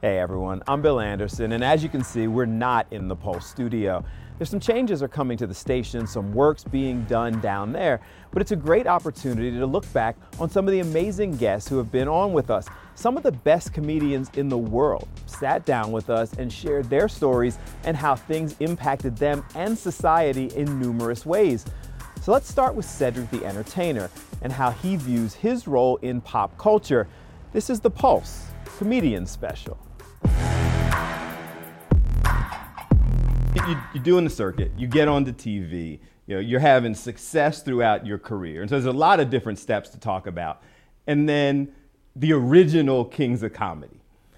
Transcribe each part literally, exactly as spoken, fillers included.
Hey everyone, I'm Bill Anderson, and as you can see, we're not in the Pulse studio. There's some changes are coming to the station, some work's being done down there, but it's a great opportunity to look back on some of the amazing guests who have been on with us. Some of the best comedians in the world sat down with us and shared their stories and how things impacted them and society in numerous ways. So let's start with Cedric the Entertainer and how he views his role in pop culture. This is the Pulse Comedian Special. You, you're doing the circuit, you get onto T V, you know, you're having success throughout your career. And so there's a lot of different steps to talk about. And then the original Kings of Comedy.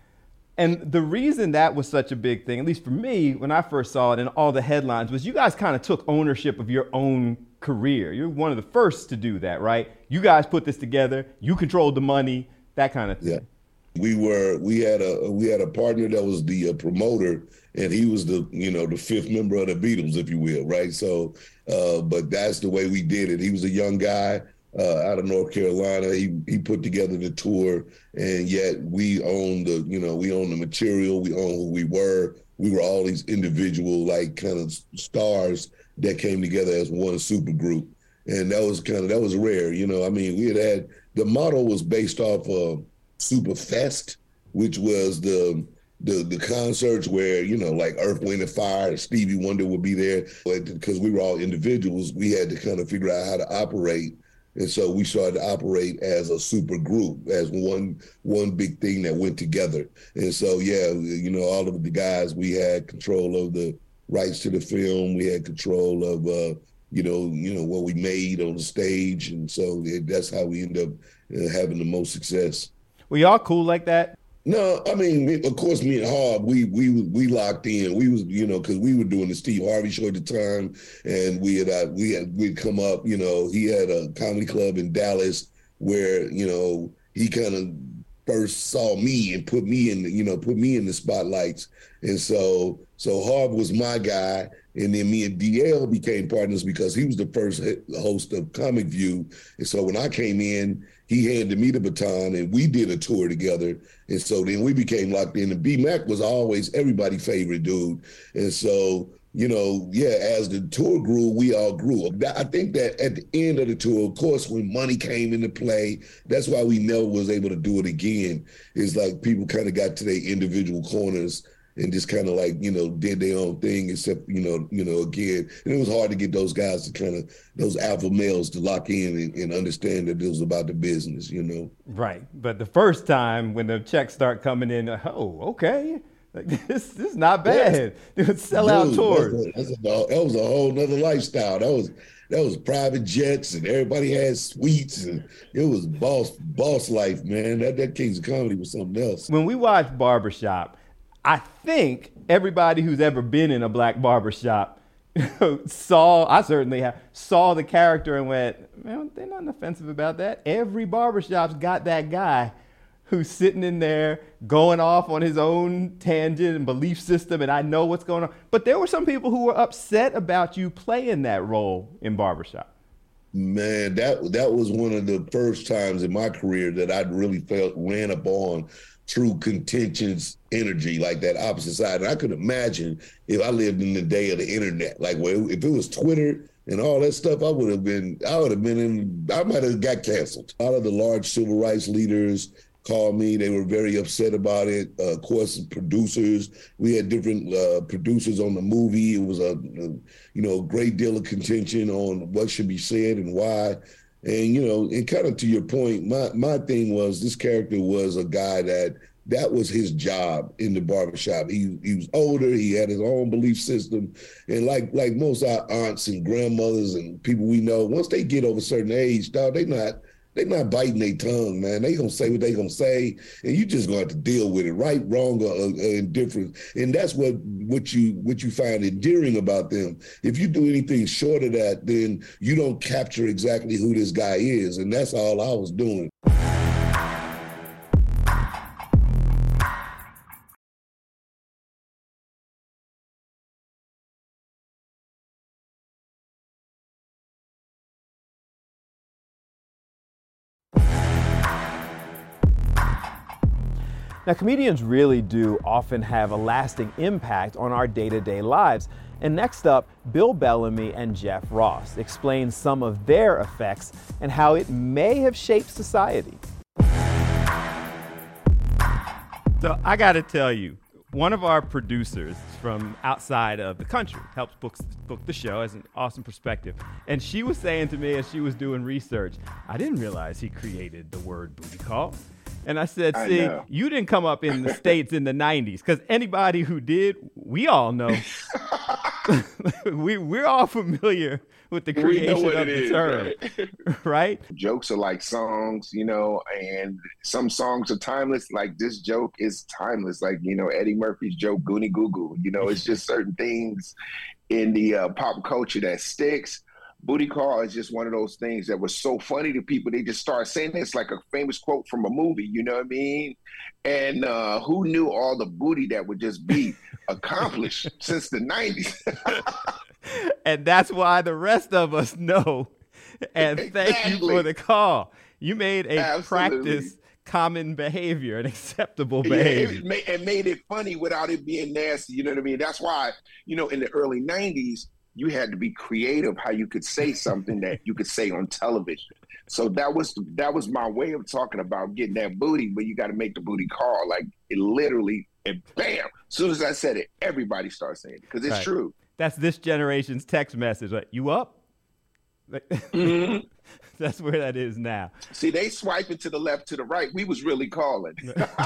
And the reason that was such a big thing, at least for me, when I first saw it in all the headlines, was you guys kind of took ownership of your own career. You're one of the first to do that, right? You guys put this together, you controlled the money, that kind of thing. Yeah. We were, we had a, we had a partner that was the uh, promoter, and he was the, you know, the fifth member of the Beatles, if you will, right? So, uh, but that's the way we did it. He was a young guy uh, out of North Carolina. He he put together the tour, and yet we owned the, you know, we owned the material, we owned who we were. We were all these individual, like, kind of stars that came together as one super group. And that was kind of, that was rare, you know. I mean, we had had, the model was based off of Super Fest, which was the the the concerts where, you know, like Earth, Wind and Fire, Stevie Wonder would be there. But because we were all individuals, we had to kind of figure out how to operate. And so we started to operate as a super group, as one one big thing that went together. And so, yeah, you know, all of the guys, we had control of the rights to the film. We had control of, uh, you know, you know what we made on the stage. And so it, that's how we end up uh, having the most success. Were y'all cool like that? No, I mean, of course, me and Harv, we we we locked in. We was, you know, because we were doing the Steve Harvey show at the time, and we had uh, we had we'd come up. You know, he had a comedy club in Dallas where, you know, he kind of first saw me and put me in, the, you know, put me in the spotlights. And so so Harv was my guy, and then me and D L became partners because he was the first host of Comic View. And so when I came in, he handed me the baton, and we did a tour together. And so then we became locked in. And B-Mac was always everybody's favorite dude. And so, you know, yeah, as the tour grew, we all grew. I think that at the end of the tour, of course, when money came into play, that's why we never was able to do it again. It's like people kind of got to their individual corners and just kind of like, you know, did their own thing, except, you know, you know, again, and it was hard to get those guys to kind of, those alpha males to lock in and, and understand that it was about the business, you know? Right. But the first time when the checks start coming in, oh, okay, like this, this is not bad. Yes. Sell out Dude, tours. That's a, that's a, that was a whole nother lifestyle. That was, that was private jets, and everybody had suites, and it was boss, boss life, man. That, that Kings of Comedy was something else. When we watched Barbershop, I think everybody who's ever been in a black barbershop saw, I certainly have, saw the character and went, man, there's nothing offensive about that. Every barbershop's got that guy who's sitting in there going off on his own tangent and belief system, and I know what's going on. But there were some people who were upset about you playing that role in Barbershop. Man, that that was one of the first times in my career that I really felt ran up on true contentious energy, like that opposite side. And I could imagine if I lived in the day of the internet, like well, if it was Twitter and all that stuff, I would have been, I would have been in, I might have got canceled. A lot of the large civil rights leaders called me. They were very upset about it. Uh, of course, producers, we had different uh, producers on the movie. It was a, a, you know, great deal of contention on what should be said and why. And, you know, and kind of to your point, my, my thing was this character was a guy that that was his job in the barbershop. He he was older, he had his own belief system. And like like most our aunts and grandmothers and people we know, once they get over a certain age, dog, they not they not biting their tongue, man. They gonna say what they gonna say, and you just gonna have to deal with it, right, wrong, or, or indifferent. And that's what what you what you find endearing about them. If you do anything short of that, then you don't capture exactly who this guy is, and that's all I was doing. Now, comedians really do often have a lasting impact on our day-to-day lives. And next up, Bill Bellamy and Jeff Ross explain some of their effects and how it may have shaped society. So I got to tell you, one of our producers from outside of the country helps book, book the show, has an awesome perspective. And she was saying to me as she was doing research, I didn't realize he created the word booty call. And I said, see, I you didn't come up in the States in the nineties, because anybody who did, we all know. we, we're all familiar with the creation of the is, term, right? right? Jokes are like songs, you know, and some songs are timeless. Like this joke is timeless. Like, you know, Eddie Murphy's joke, Goonie Goo Goo. You know, it's just certain things in the uh, pop culture that sticks. Booty call is just one of those things that was so funny to people. They just start saying this like a famous quote from a movie, you know what I mean? And uh, who knew all the booty that would just be accomplished since the nineties? And that's why the rest of us know. And thank exactly. you for the call. You made a Absolutely. practice common behavior, an acceptable behavior. Yeah, it, it made it funny without it being nasty, you know what I mean? That's why, you know, in the early nineties, you had to be creative how you could say something that you could say on television. So that was that was my way of talking about getting that booty, but you got to make the booty call. Like it literally, and bam, as soon as I said it, everybody starts saying it because it's right. true. That's this generation's text message. Like, you up? Mm-hmm. That's where that is now. See, they swiping to the left, to the right. We was really calling.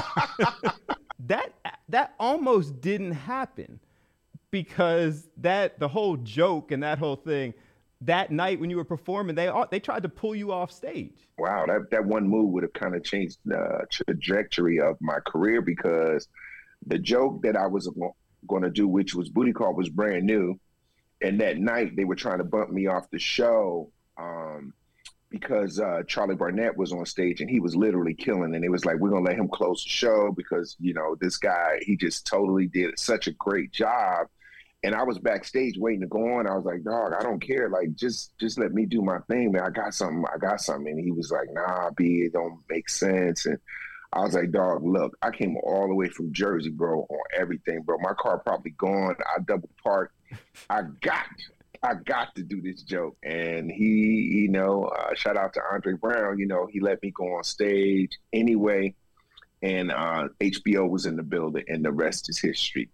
that that almost didn't happen. Because that the whole joke and that whole thing, that night when you were performing, they they tried to pull you off stage. Wow, that, that one move would have kind of changed the trajectory of my career, because the joke that I was going to do, which was booty call, was brand new. And that night they were trying to bump me off the show um, because uh, Charlie Barnett was on stage and he was literally killing. And it was like, we're going to let him close the show because, you know, this guy, he just totally did such a great job. And I was backstage waiting to go on. I was like, dog, I don't care. Like, just just let me do my thing, man. I got something. I got something. And he was like, nah, B, it don't make sense. And I was like, dog, look, I came all the way from Jersey, bro, on everything, bro. My car probably gone. I double parked. I got I got to do this joke. And he, you know, uh, shout out to Andre Brown, you know, he let me go on stage anyway. And uh, H B O was in the building, and the rest is history.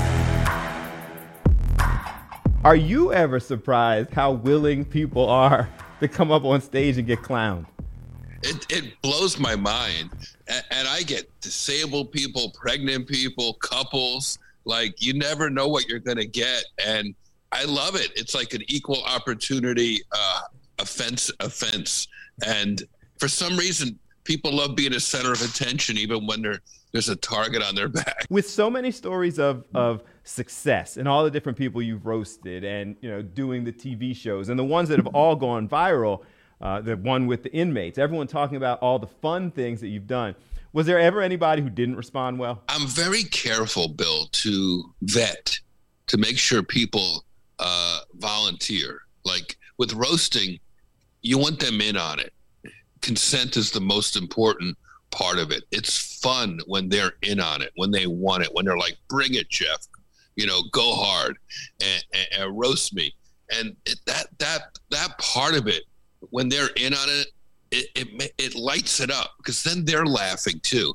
Are you ever surprised how willing people are to come up on stage and get clowned? It, it blows my mind. And, and I get disabled people, pregnant people, couples. Like, you never know what you're going to get. And I love it. It's like an equal opportunity uh, offense offense. And for some reason, people love being a center of attention, even when they're, there's a target on their back. With so many stories of, of success and all the different people you've roasted and, you know, doing the T V shows and the ones that have all gone viral, uh, the one with the inmates, everyone talking about all the fun things that you've done. Was there ever anybody who didn't respond well? I'm very careful, Bill, to vet, to make sure people uh, volunteer. Like with roasting, you want them in on it. Consent is the most important part of it. It's fun when they're in on it, when they want it, when they're like, bring it, Jeff, you know, go hard and, and, and roast me. And it, that that that part of it, when they're in on it, it, it it lights it up, because then they're laughing too.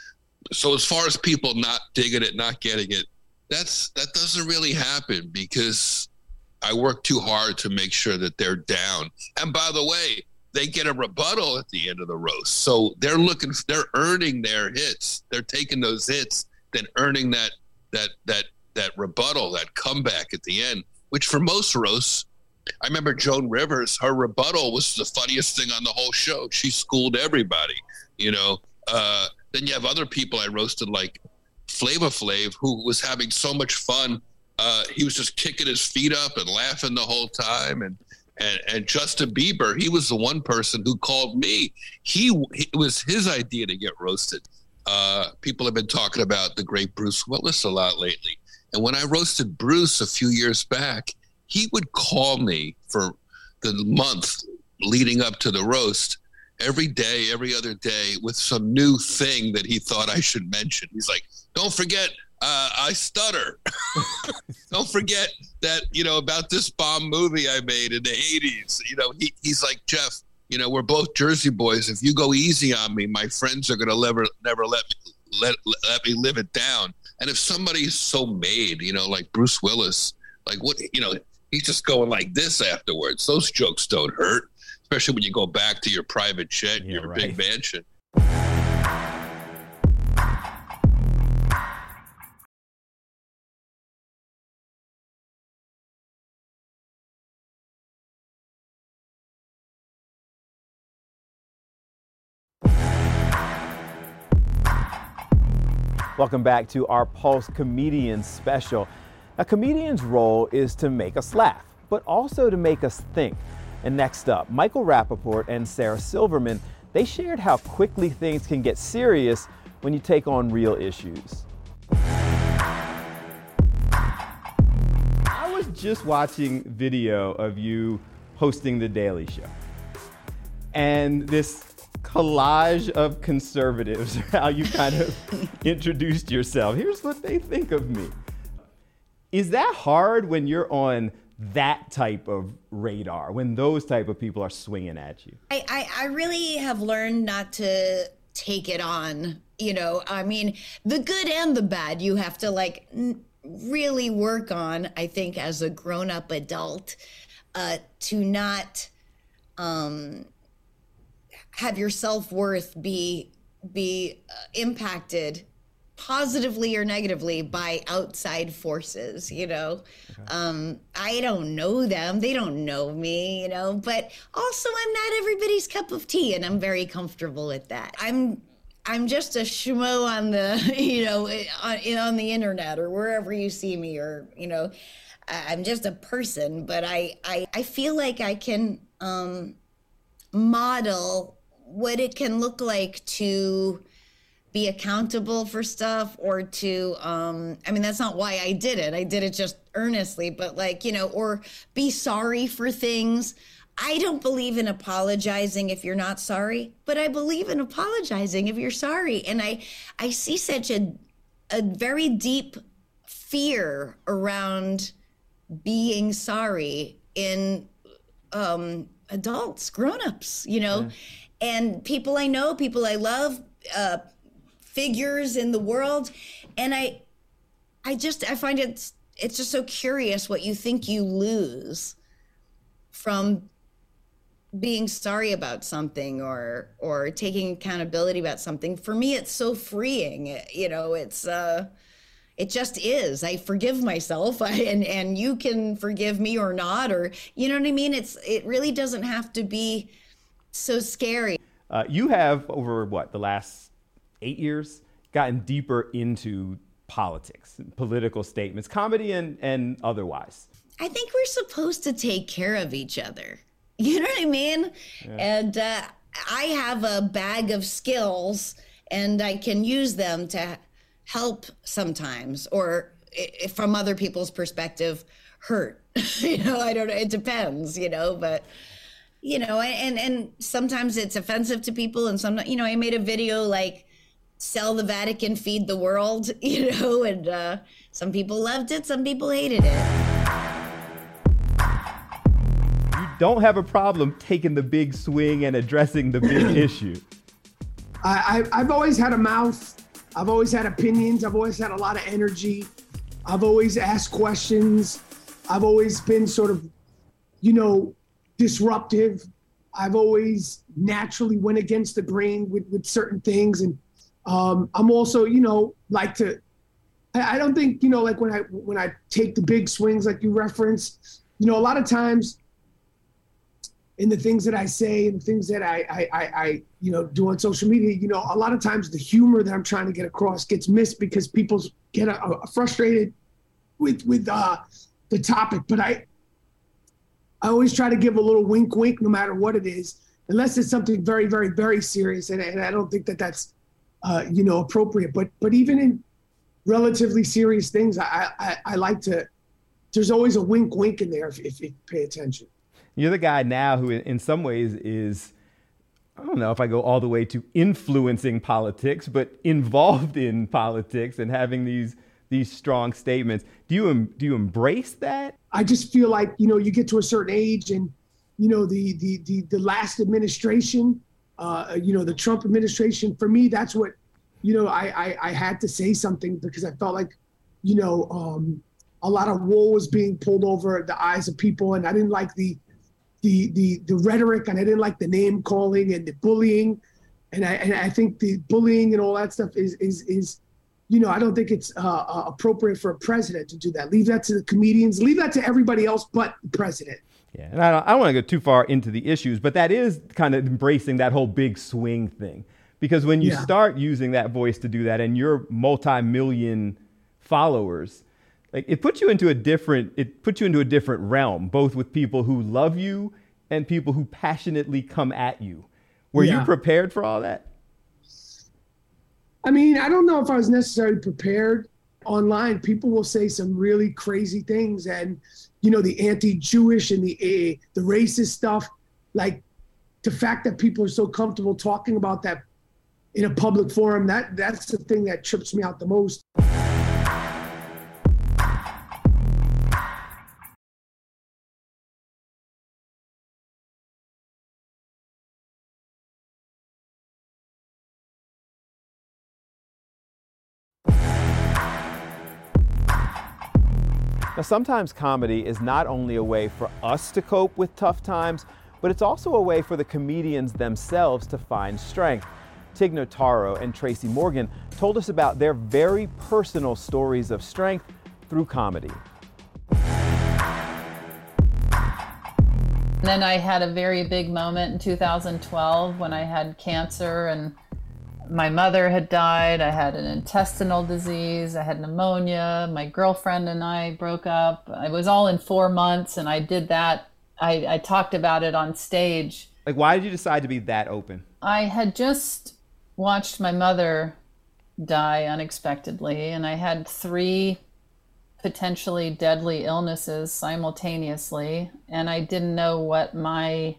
So as far as people not digging it, not getting it, that's that doesn't really happen, because I work too hard to make sure that they're down. And by the way, they get a rebuttal at the end of the roast. So they're looking, they're earning their hits. They're taking those hits, then earning that that that that rebuttal, that comeback at the end, which for most roasts, I remember Joan Rivers, her rebuttal was the funniest thing on the whole show. She schooled everybody, you know. Uh, then you have other people I roasted, like Flava Flav, who was having so much fun. Uh, he was just kicking his feet up and laughing the whole time. And And, and Justin Bieber, he was the one person who called me. He, he it was his idea to get roasted. Uh, people have been talking about the great Bruce Willis a lot lately. And when I roasted Bruce a few years back, he would call me for the month leading up to the roast every day, every other day with some new thing that he thought I should mention. He's like, don't forget, uh, I stutter. Don't forget that, you know, about this bomb movie I made in the eighties. You know, he, he's like, Jeff, you know, we're both Jersey boys. If you go easy on me, my friends are going to never, never let me, let, let me live it down. And if somebody's so made, you know, like Bruce Willis, like what, you know, he's just going like this afterwards. Those jokes don't hurt, especially when you go back to your private jet, yeah, your right. big mansion. Welcome back to our Pulse Comedian Special. A comedian's role is to make us laugh, but also to make us think. And next up, Michael Rapaport and Sarah Silverman, they shared how quickly things can get serious when you take on real issues. I was just watching video of you hosting The Daily Show. And this collage of conservatives, how you kind of introduced yourself. Here's what they think of me. Is that hard when you're on that type of radar, when those type of people are swinging at you? I, I, I really have learned not to take it on, you know, I mean, the good and the bad you have to like n- really work on, I think, as a grown-up adult, uh, to not um, have your self-worth be, be uh, impacted positively or negatively by outside forces, you know. Okay. Um, I don't know them. They don't know me, you know, but also I'm not everybody's cup of tea, and I'm very comfortable with that. I'm I'm just a schmo on the, you know, on, on the internet or wherever you see me, or, you know, I'm just a person, but I, I, I feel like I can um, model what it can look like to be accountable for stuff, or to, um, I mean, that's not why I did it. I did it just earnestly, but like, you know, or be sorry for things. I don't believe in apologizing if you're not sorry, but I believe in apologizing if you're sorry. And I, I see such a, a very deep fear around being sorry in um, adults, grown-ups, you know, yeah. And people I know, people I love, uh, figures in the world. And I, I just, I find it, it's just so curious what you think you lose from being sorry about something, or, or taking accountability about something. For me, it's so freeing. You know, it's, uh, it just is. I forgive myself, I, and, and you can forgive me or not, or, you know what I mean? It's, it really doesn't have to be so scary. Uh, you have, over what, the last eight years, gotten deeper into politics, political statements, comedy and, and otherwise. I think we're supposed to take care of each other. You know what I mean? Yeah. And uh, I have a bag of skills, and I can use them to help sometimes, or if from other people's perspective, hurt. You know, I don't know. It depends, you know, but you know, and, and sometimes it's offensive to people, and some, you know, I made a video like, sell the Vatican, feed the world, you know, and uh, some people loved it, some people hated it. You don't have a problem taking the big swing and addressing the big issue. I, I, I've always had a mouth. I've always had opinions. I've always had a lot of energy. I've always asked questions. I've always been sort of, you know, disruptive. I've always naturally went against the grain with, with certain things. And um, I'm also, you know, like to, I, I don't think, you know, like when I, when I take the big swings, like you reference, you know, a lot of times in the things that I say and the things that I, I, I, I, you know, do on social media, you know, a lot of times the humor that I'm trying to get across gets missed because people get a, a frustrated with, with uh, the topic. But I, I always try to give a little wink, wink, no matter what it is, unless it's something very, very, very serious. And, and I don't think that that's, uh, you know, appropriate. But but even in relatively serious things, I, I, I like to, there's always a wink, wink in there if, if you pay attention. You're the guy now who in some ways is I don't know if I go all the way to influencing politics, but involved in politics and having these these strong statements. Do you do you embrace that? I just feel like, you know, you get to a certain age and, you know, the the the, the last administration, uh, you know, the Trump administration, for me, that's what, you know, I, I, I had to say something because I felt like, you know, um, a lot of wool was being pulled over the eyes of people. And I didn't like the The, the the rhetoric, and I didn't like the name calling and the bullying, and I and I think the bullying and all that stuff is is is, you know, I don't think it's uh, uh, appropriate for a president to do that. Leave that to the comedians. Leave that to everybody else but the president. Yeah, and I don't, I don't want to go too far into the issues, but that is kind of embracing that whole big swing thing, because when you Yeah. start using that voice to do that, and you're multi-million followers, like it puts you into a different, it puts you into a different realm, both with people who love you and people who passionately come at you. Were Yeah. you prepared for all that? I mean, I don't know if I was necessarily prepared. Online, people will say some really crazy things, and, you know, the anti-Jewish and the uh, the racist stuff. Like, the fact that people are so comfortable talking about that in a public forum, that that's the thing that trips me out the most. Now, sometimes comedy is not only a way for us to cope with tough times, but it's also a way for the comedians themselves to find strength. Tig Notaro and Tracy Morgan told us about their very personal stories of strength through comedy. And then I had a very big moment in two thousand twelve when I had cancer, and my mother had died. I had an intestinal disease. I had pneumonia. My girlfriend and I broke up. It was all in four months, and I did that. I, I talked about it on stage. Like, why did you decide to be that open? I had just watched my mother die unexpectedly, and I had three potentially deadly illnesses simultaneously, and I didn't know what my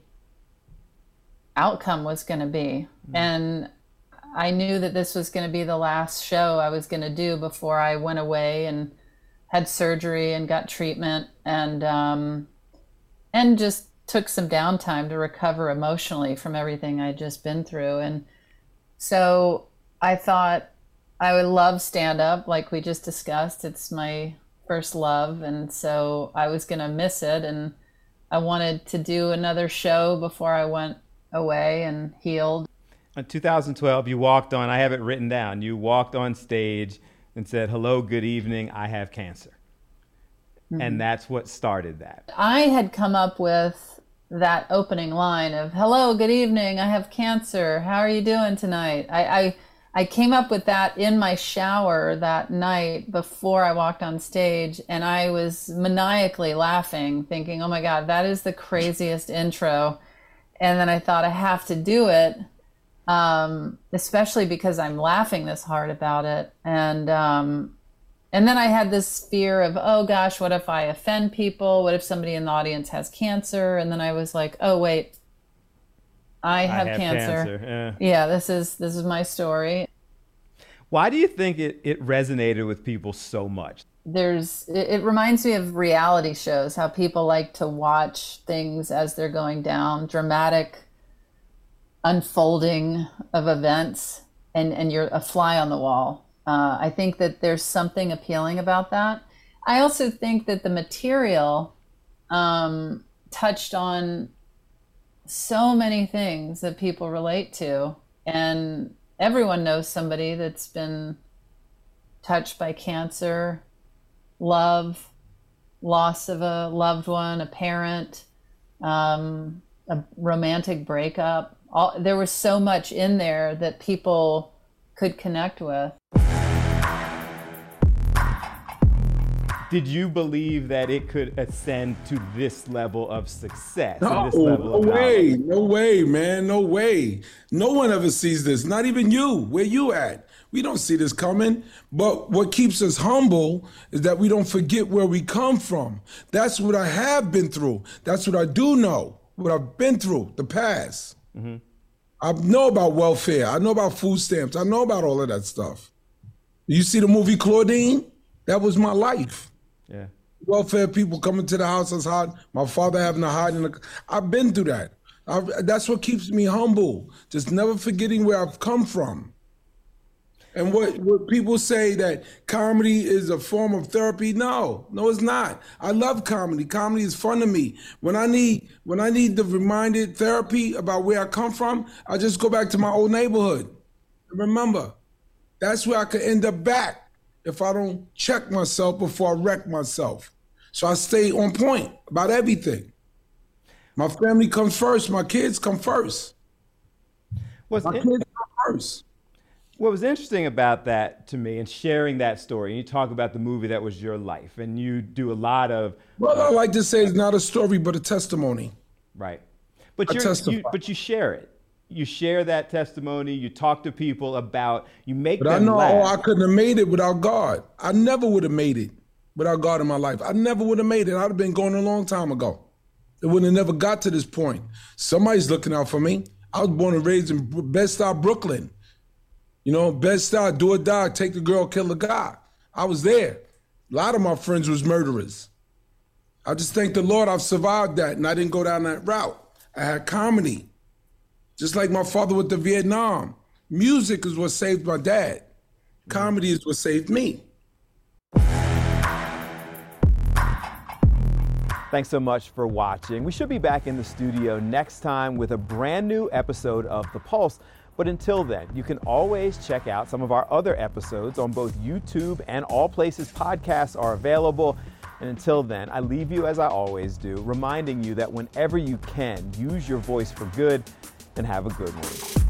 outcome was going to be. Mm. And I knew that this was going to be the last show I was going to do before I went away and had surgery and got treatment, and um, and just took some downtime to recover emotionally from everything I'd just been through. And so I thought I would love stand-up, like we just discussed. It's my first love, and so I was going to miss it, and I wanted to do another show before I went away and healed. In two thousand twelve, you walked on, I have it written down, you walked on stage and said, "Hello, good evening, I have cancer." Mm-hmm. And that's what started that. I had come up with that opening line of, "Hello, good evening, I have cancer. How are you doing tonight?" I, I, I came up with that in my shower that night before I walked on stage, and I was maniacally laughing, thinking, oh my God, that is the craziest intro. And then I thought, I have to do it. Um, especially because I'm laughing this hard about it. And, um, and then I had this fear of, oh gosh, what if I offend people? What if somebody in the audience has cancer? And then I was like, oh wait, I have, I have cancer. cancer. Yeah. yeah, this is, this is my story. Why do you think it, it resonated with people so much? There's, it, it reminds me of reality shows, how people like to watch things as they're going down, dramatic unfolding of events, and, and you're a fly on the wall. Uh, I think that there's something appealing about that. I also think that the material um, touched on so many things that people relate to, and everyone knows somebody that's been touched by cancer, love, loss of a loved one, a parent, um, a romantic breakup. All, there was so much in there that people could connect with. Did you believe that it could ascend to this level of success? No, this level no of way, no way, man, no way. No one ever sees this, not even you. Where you at? We don't see this coming. But what keeps us humble is that we don't forget where we come from. That's what I have been through. That's what I do know, what I've been through, the past. Mm-hmm. I know about welfare. I know about food stamps. I know about all of that stuff. You see the movie Claudine? That was my life. Yeah. Welfare people coming to the house as hot. My father having to hide in the. I've been through that. I've, that's what keeps me humble. Just never forgetting where I've come from. And what, what people say that comedy is a form of therapy, no, no, it's not. I love comedy. Comedy is fun to me. When I need when I need the reminded therapy about where I come from, I just go back to my old neighborhood. And remember, that's where I could end up back if I don't check myself before I wreck myself. So I stay on point about everything. My family comes first. My kids come first. What's my in- kids come first. What was interesting about that to me and sharing that story, and you talk about the movie that was your life, and you do a lot of... Well, I like to say it's not a story, but a testimony. Right. But, I you're, testify. you, but you share it. You share that testimony. You talk to people about, you make But them I know laugh. oh, I couldn't have made it without God. I never would have made it without God in my life. I never would have made it. I'd have been going a long time ago. It would have never got to this point. Somebody's looking out for me. I was born and raised in Bed-Stuy, Brooklyn. You know, Bed-Stuy, do or die, take the girl, kill the guy. I was there. A lot of my friends was murderers. I just thank the Lord I've survived that and I didn't go down that route. I had comedy. Just like my father with the Vietnam. Music is what saved my dad. Comedy is what saved me. Thanks so much for watching. We should be back in the studio next time with a brand new episode of The Pulse. But until then, you can always check out some of our other episodes on both YouTube and all places podcasts are available. And until then, I leave you as I always do, reminding you that whenever you can, use your voice for good and have a good one.